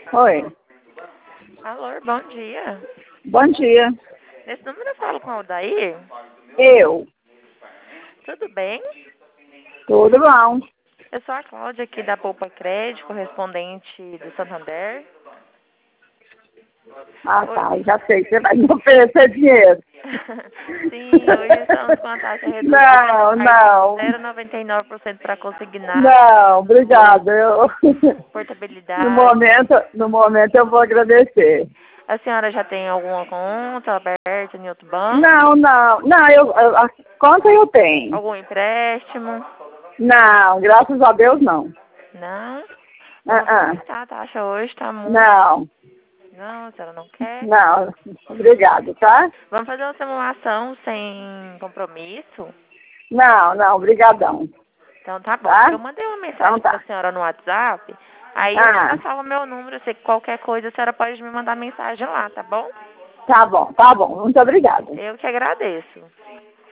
Oi, Alô, bom dia. bom dia. Nesse número eu falo com o Aldair. Eu, Tudo bem? tudo bom? Eu sou a Cláudia aqui da Poupa Crédito, correspondente do Santander. Ah, Oi. tá, já sei que você vai me oferecer dinheiro. Sim, hoje estamos com a taxa reduzida a Não, partir de não, 0,99% para consignar, não, obrigada. portabilidade. No momento eu vou agradecer. A senhora já tem alguma conta aberta em outro banco? Não, a conta eu tenho. Algum empréstimo? Não, graças a Deus não. Não? Ah, Vamos ah, aproveitar, a taxa hoje está muito... não, Não, a senhora não quer? não, obrigado, tá? Vamos fazer uma simulação sem compromisso? Não, obrigadão, Então tá bom. tá? Eu mandei uma Então mensagem para a tá. senhora no WhatsApp. Aí eu vou Ah, passar o meu número. Se qualquer coisa a senhora pode me mandar mensagem lá, tá bom? tá bom, muito obrigada. Eu que agradeço.